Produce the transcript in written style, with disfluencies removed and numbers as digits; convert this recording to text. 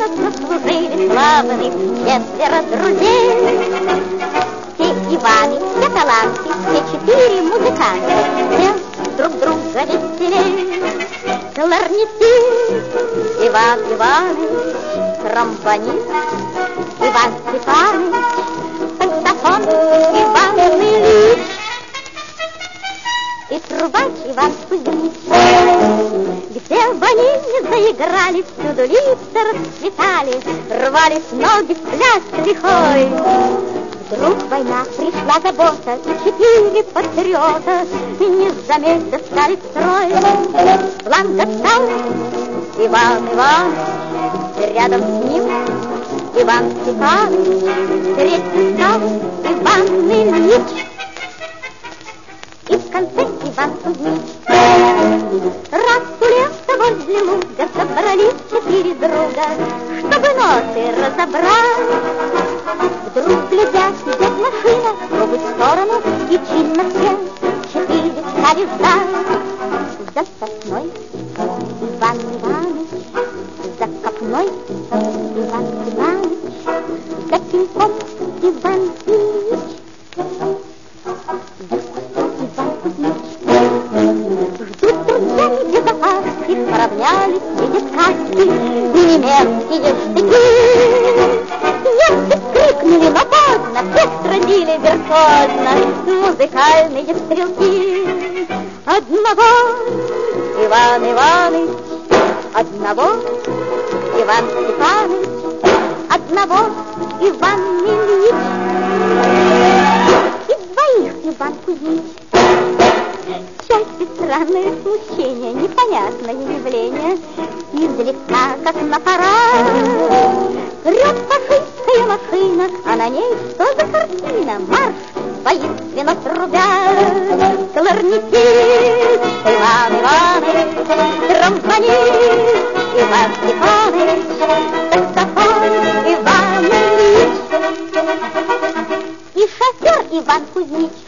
дружно служили славных 4 друзей. Все Иваны, все таланты, все 4 музыканта, все друг друга веселей. Кларнетист Иван Иванович, тромбонист Иван Степанович, саксофон Иван Ильич и трубач Иван Кузьмич. Где бы они ни заиграли, всюду лица расцветали, рвались ноги в пляс лихой. Вдруг война, пришла забота, и 4 патриота не заметя стали в строй. План достал Иван Иванович, рядом с ним Иван Степанович, третий стал Иван Ильич и в конце Иван Кузьмич. Раз у леса возле луга собрались 4 друга, чтобы ноты разобрать. Вдруг, глядя, идет машина в другую сторону, и чинно все 4 стали ждать. За сосной Иван Иванович, за копной Иван Иванович, за пеньком Иван Ильич, за кустом Иван Кузьмич. Ждут друзья небезопасны, поравнялись, видят каски, немецкие штыки. Немцы крикнули, но поздно, всех сразили виртуозно музыкальные стрелки. Одного Иван Иванович, одного Иван Степанович, одного Иван Ильич и 2 Иван Кузьмич. Счастье, странное смущение, непонятное явление. Издалека, как на парад, прет фашистская машина, а на ней что за картина? Марш воинственно трубят. Кларнетист Иван Иванович, тромбонист Иван Степанович, саксофон Иван Ильич и шофер Иван Кузьмич.